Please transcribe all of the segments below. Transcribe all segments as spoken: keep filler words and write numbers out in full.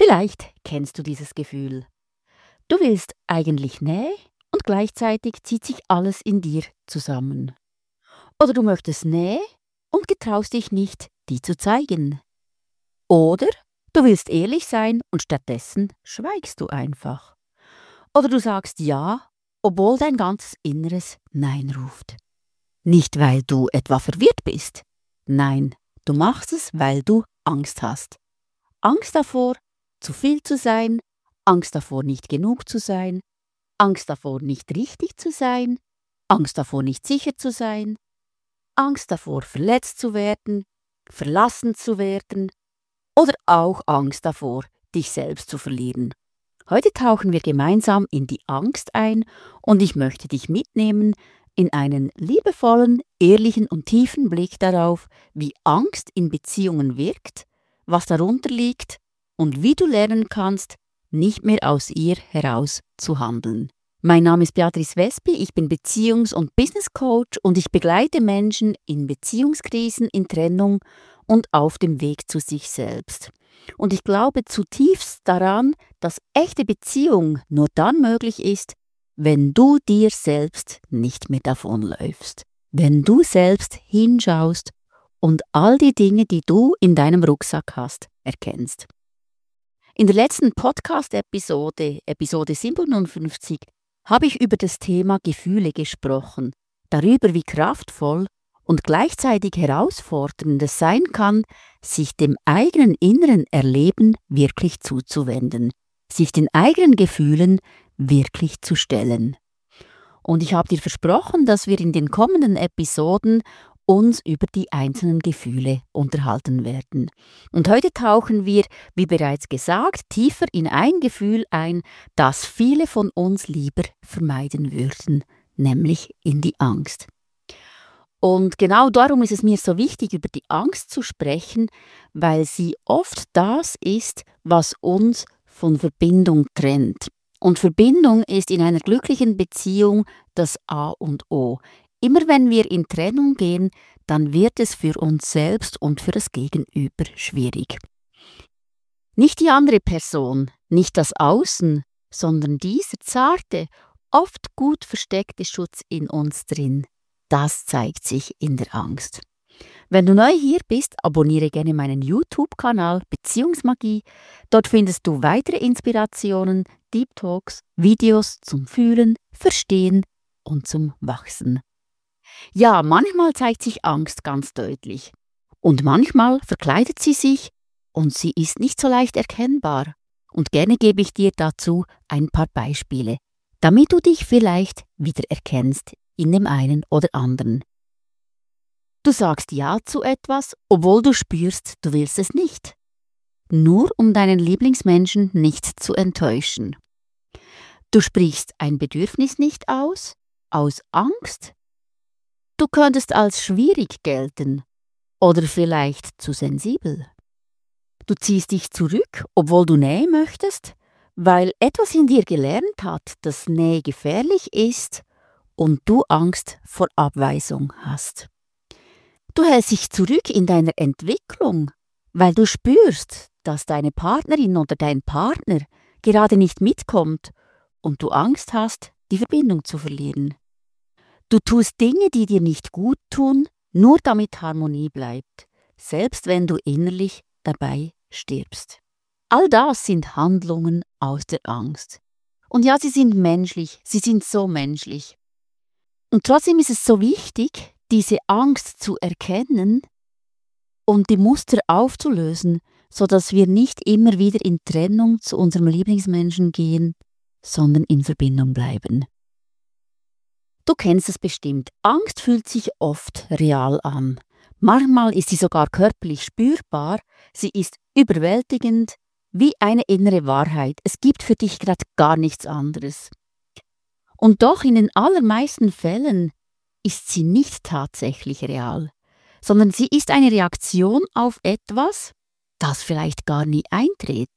Vielleicht kennst du dieses Gefühl. Du willst eigentlich Nähe und gleichzeitig zieht sich alles in dir zusammen. Oder du möchtest Nähe und getraust dich nicht, die zu zeigen. Oder du willst ehrlich sein und stattdessen schweigst du einfach. Oder du sagst Ja, obwohl dein ganzes Inneres Nein ruft. Nicht, weil du etwa verwirrt bist. Nein, du machst es, weil du Angst hast. Angst davor, zu viel zu sein, Angst davor, nicht genug zu sein, Angst davor, nicht richtig zu sein, Angst davor, nicht sicher zu sein, Angst davor, verletzt zu werden, verlassen zu werden oder auch Angst davor, dich selbst zu verlieren. Heute tauchen wir gemeinsam in die Angst ein und ich möchte dich mitnehmen in einen liebevollen, ehrlichen und tiefen Blick darauf, wie Angst in Beziehungen wirkt, was darunter liegt und wie du lernen kannst, nicht mehr aus ihr heraus zu handeln. Mein Name ist Beatrice Wespi, ich bin Beziehungs- und Business Coach und ich begleite Menschen in Beziehungskrisen, in Trennung und auf dem Weg zu sich selbst. Und ich glaube zutiefst daran, dass echte Beziehung nur dann möglich ist, wenn du dir selbst nicht mehr davonläufst. Wenn du selbst hinschaust und all die Dinge, die du in deinem Rucksack hast, erkennst. In der letzten Podcast-Episode, Episode siebenundfünfzig, habe ich über das Thema Gefühle gesprochen, darüber, wie kraftvoll und gleichzeitig herausfordernd es sein kann, sich dem eigenen inneren Erleben wirklich zuzuwenden, sich den eigenen Gefühlen wirklich zu stellen. Und ich habe dir versprochen, dass wir in den kommenden Episoden uns über die einzelnen Gefühle unterhalten werden. Und heute tauchen wir, wie bereits gesagt, tiefer in ein Gefühl ein, das viele von uns lieber vermeiden würden, nämlich in die Angst. Und genau darum ist es mir so wichtig, über die Angst zu sprechen, weil sie oft das ist, was uns von Verbindung trennt. Und Verbindung ist in einer glücklichen Beziehung das A und O. Immer wenn wir in Trennung gehen, dann wird es für uns selbst und für das Gegenüber schwierig. Nicht die andere Person, nicht das Außen, sondern dieser zarte, oft gut versteckte Schutz in uns drin, das zeigt sich in der Angst. Wenn du neu hier bist, abonniere gerne meinen YouTube-Kanal Beziehungsmagie. Dort findest du weitere Inspirationen, Deep Talks, Videos zum Fühlen, Verstehen und zum Wachsen. Ja, manchmal zeigt sich Angst ganz deutlich. Und manchmal verkleidet sie sich und sie ist nicht so leicht erkennbar. Und gerne gebe ich dir dazu ein paar Beispiele, damit du dich vielleicht wieder erkennst in dem einen oder anderen. Du sagst Ja zu etwas, obwohl du spürst, du willst es nicht. Nur um deinen Lieblingsmenschen nicht zu enttäuschen. Du sprichst ein Bedürfnis nicht aus, aus Angst. Du könntest als schwierig gelten oder vielleicht zu sensibel. Du ziehst dich zurück, obwohl du Nähe möchtest, weil etwas in dir gelernt hat, dass Nähe gefährlich ist und du Angst vor Abweisung hast. Du hältst dich zurück in deiner Entwicklung, weil du spürst, dass deine Partnerin oder dein Partner gerade nicht mitkommt und du Angst hast, die Verbindung zu verlieren. Du tust Dinge, die dir nicht gut tun, nur damit Harmonie bleibt, selbst wenn du innerlich dabei stirbst. All das sind Handlungen aus der Angst. Und ja, sie sind menschlich, sie sind so menschlich. Und trotzdem ist es so wichtig, diese Angst zu erkennen und die Muster aufzulösen, sodass wir nicht immer wieder in Trennung zu unserem Lieblingsmenschen gehen, sondern in Verbindung bleiben. Du kennst es bestimmt. Angst fühlt sich oft real an. Manchmal ist sie sogar körperlich spürbar. Sie ist überwältigend, wie eine innere Wahrheit. Es gibt für dich gerade gar nichts anderes. Und doch in den allermeisten Fällen ist sie nicht tatsächlich real, sondern sie ist eine Reaktion auf etwas, das vielleicht gar nie eintritt.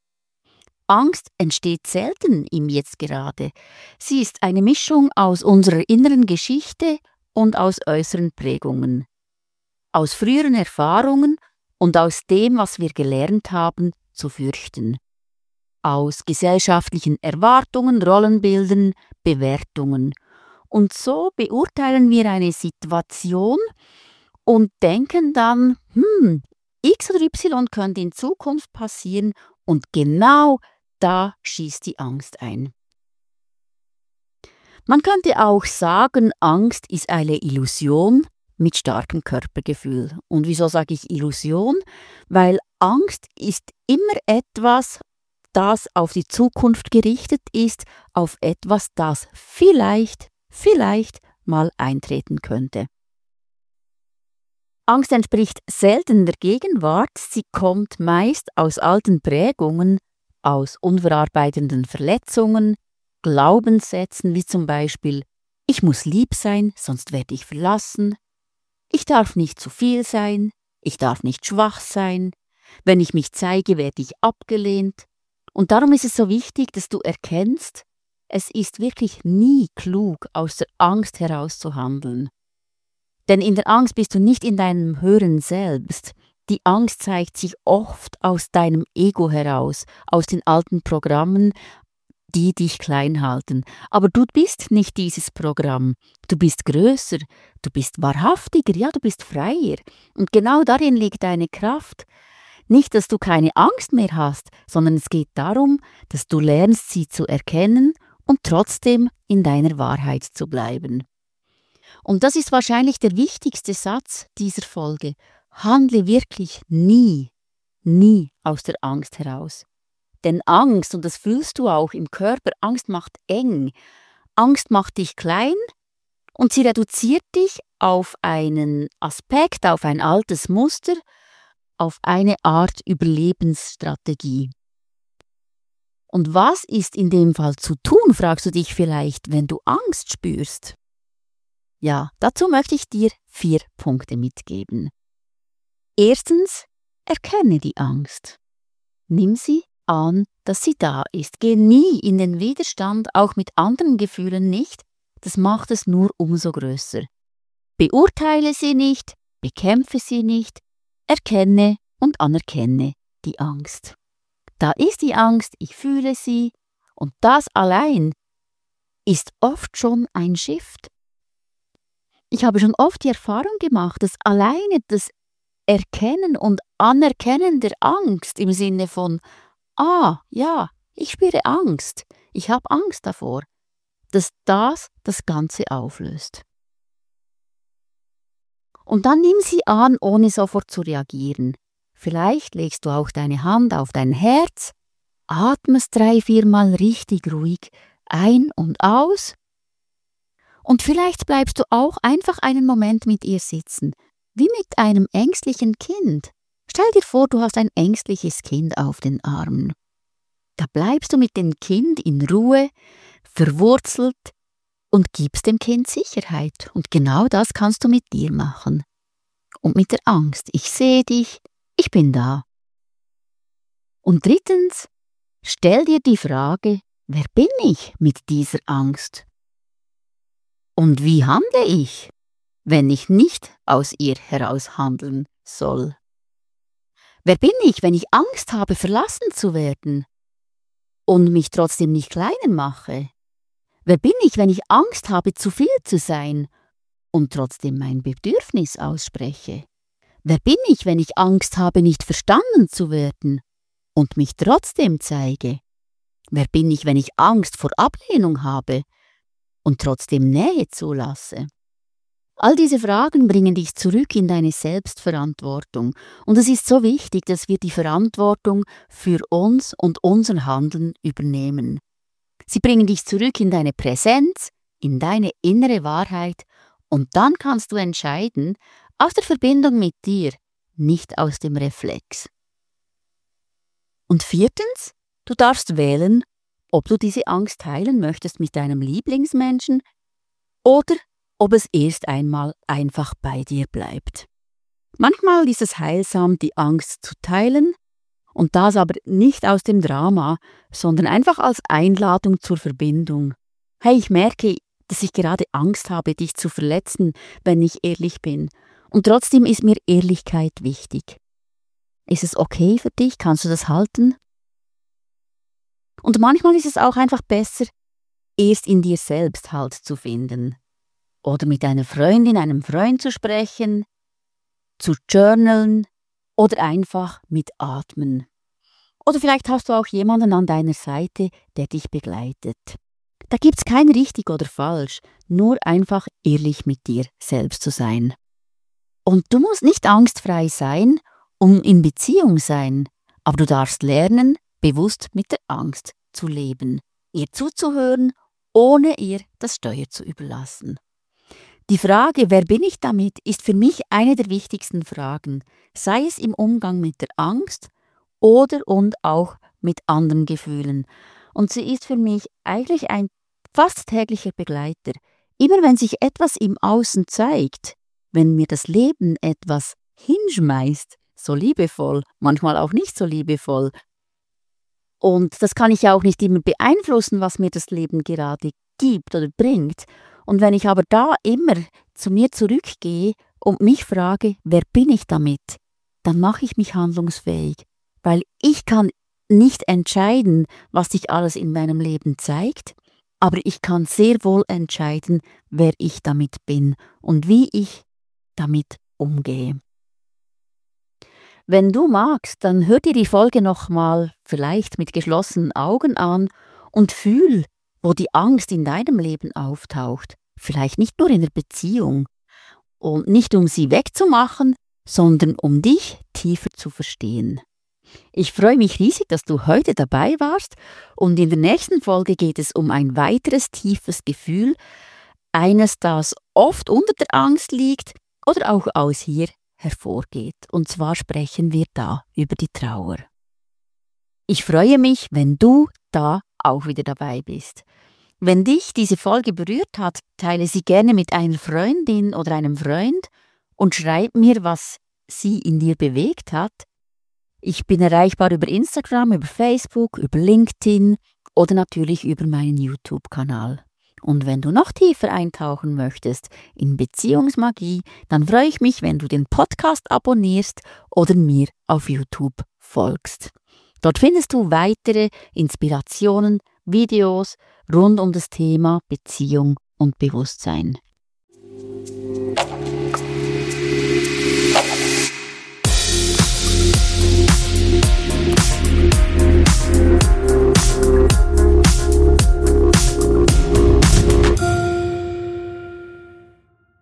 Angst entsteht selten im Jetzt gerade. Sie ist eine Mischung aus unserer inneren Geschichte und aus äußeren Prägungen, aus früheren Erfahrungen und aus dem, was wir gelernt haben, zu fürchten. aus gesellschaftlichen Erwartungen, Rollenbildern, Bewertungen. Und so beurteilen wir eine Situation und denken dann, hm, X oder Y könnte in Zukunft passieren und genau da schießt die Angst ein. Man könnte auch sagen, Angst ist eine Illusion mit starkem Körpergefühl. Und wieso sage ich Illusion? Weil Angst ist immer etwas, das auf die Zukunft gerichtet ist, auf etwas, das vielleicht, vielleicht mal eintreten könnte. Angst entspricht selten der Gegenwart, sie kommt meist aus alten Prägungen, aus unverarbeitenden Verletzungen, Glaubenssätzen wie zum Beispiel ich muss lieb sein, sonst werde ich verlassen, ich darf nicht zu viel sein, ich darf nicht schwach sein, wenn ich mich zeige, werde ich abgelehnt. Und darum ist es so wichtig, dass du erkennst, es ist wirklich nie klug, aus der Angst heraus zu handeln. Denn in der Angst bist du nicht in deinem höheren Selbst. Die Angst zeigt sich oft aus deinem Ego heraus, aus den alten Programmen, die dich klein halten. Aber du bist nicht dieses Programm. Du bist größer, du bist wahrhaftiger, ja, du bist freier. Und genau darin liegt deine Kraft. Nicht, dass du keine Angst mehr hast, sondern es geht darum, dass du lernst, sie zu erkennen und trotzdem in deiner Wahrheit zu bleiben. Und das ist wahrscheinlich der wichtigste Satz dieser Folge. Handle wirklich nie, nie aus der Angst heraus. Denn Angst, und das fühlst du auch im Körper, Angst macht eng. Angst macht dich klein und sie reduziert dich auf einen Aspekt, auf ein altes Muster, auf eine Art Überlebensstrategie. Und was ist in dem Fall zu tun, fragst du dich vielleicht, wenn du Angst spürst? Ja, dazu möchte ich dir vier Punkte mitgeben. Erstens, erkenne die Angst. Nimm sie an, dass sie da ist. Geh nie in den Widerstand, auch mit anderen Gefühlen nicht. Das macht es nur umso größer. Beurteile sie nicht, bekämpfe sie nicht, erkenne und anerkenne die Angst. Da ist die Angst, ich fühle sie und das allein ist oft schon ein Shift. Ich habe schon oft die Erfahrung gemacht, dass alleine das Erkennen und Anerkennen der Angst im Sinne von ah, ja, ich spüre Angst, ich habe Angst davor, dass das das Ganze auflöst. Und dann nimm sie an, ohne sofort zu reagieren. Vielleicht legst du auch deine Hand auf dein Herz, atmest drei, viermal richtig ruhig ein und aus und vielleicht bleibst du auch einfach einen Moment mit ihr sitzen, wie mit einem ängstlichen Kind. Stell dir vor, du hast ein ängstliches Kind auf den Armen. Da bleibst du mit dem Kind in Ruhe, verwurzelt und gibst dem Kind Sicherheit. Und genau das kannst du mit dir machen. Und mit der Angst. Ich sehe dich, ich bin da. Und drittens, stell dir die Frage, wer bin ich mit dieser Angst? Und wie handle ich, wenn ich nicht aus ihr heraus handeln soll? Wer bin ich, wenn ich Angst habe, verlassen zu werden und mich trotzdem nicht kleiner mache? Wer bin ich, wenn ich Angst habe, zu viel zu sein und trotzdem mein Bedürfnis ausspreche? Wer bin ich, wenn ich Angst habe, nicht verstanden zu werden und mich trotzdem zeige? Wer bin ich, wenn ich Angst vor Ablehnung habe und trotzdem Nähe zulasse? All diese Fragen bringen dich zurück in deine Selbstverantwortung. Und es ist so wichtig, dass wir die Verantwortung für uns und unser Handeln übernehmen. Sie bringen dich zurück in deine Präsenz, in deine innere Wahrheit und dann kannst du entscheiden, aus der Verbindung mit dir, nicht aus dem Reflex. Und viertens, du darfst wählen, ob du diese Angst teilen möchtest mit deinem Lieblingsmenschen oder ob es erst einmal einfach bei dir bleibt. Manchmal ist es heilsam, die Angst zu teilen und das aber nicht aus dem Drama, sondern einfach als Einladung zur Verbindung. Hey, ich merke, dass ich gerade Angst habe, dich zu verletzen, wenn ich ehrlich bin. Und trotzdem ist mir Ehrlichkeit wichtig. Ist es okay für dich? Kannst du das halten? Und manchmal ist es auch einfach besser, erst in dir selbst Halt zu finden. Oder mit einer Freundin, einem Freund zu sprechen, zu journalen oder einfach mit atmen. Oder vielleicht hast du auch jemanden an deiner Seite, der dich begleitet. Da gibt's kein richtig oder falsch, nur einfach ehrlich mit dir selbst zu sein. Und du musst nicht angstfrei sein, um in Beziehung sein, aber du darfst lernen, bewusst mit der Angst zu leben, ihr zuzuhören, ohne ihr das Steuer zu überlassen. Die Frage, wer bin ich damit, ist für mich eine der wichtigsten Fragen, sei es im Umgang mit der Angst oder und auch mit anderen Gefühlen. Und sie ist für mich eigentlich ein fast täglicher Begleiter. Immer wenn sich etwas im Außen zeigt, wenn mir das Leben etwas hinschmeißt, so liebevoll, manchmal auch nicht so liebevoll, und das kann ich ja auch nicht immer beeinflussen, was mir das Leben gerade gibt oder bringt. Und wenn ich aber da immer zu mir zurückgehe und mich frage, wer bin ich damit, dann mache ich mich handlungsfähig, weil ich kann nicht entscheiden, was sich alles in meinem Leben zeigt, aber ich kann sehr wohl entscheiden, wer ich damit bin und wie ich damit umgehe. Wenn du magst, dann hör dir die Folge nochmal vielleicht mit geschlossenen Augen an und fühl, wo die Angst in deinem Leben auftaucht. Vielleicht nicht nur in der Beziehung. Und nicht um sie wegzumachen, sondern um dich tiefer zu verstehen. Ich freue mich riesig, dass du heute dabei warst und in der nächsten Folge geht es um ein weiteres tiefes Gefühl, eines, das oft unter der Angst liegt oder auch aus hier hervorgeht. Und zwar sprechen wir da über die Trauer. Ich freue mich, wenn du da auch wieder dabei bist. Wenn dich diese Folge berührt hat, teile sie gerne mit einer Freundin oder einem Freund und schreib mir, was sie in dir bewegt hat. Ich bin erreichbar über Instagram, über Facebook, über LinkedIn oder natürlich über meinen YouTube-Kanal. Und wenn du noch tiefer eintauchen möchtest in Beziehungsmagie, dann freue ich mich, wenn du den Podcast abonnierst oder mir auf YouTube folgst. Dort findest du weitere Inspirationen, Videos rund um das Thema Beziehung und Bewusstsein.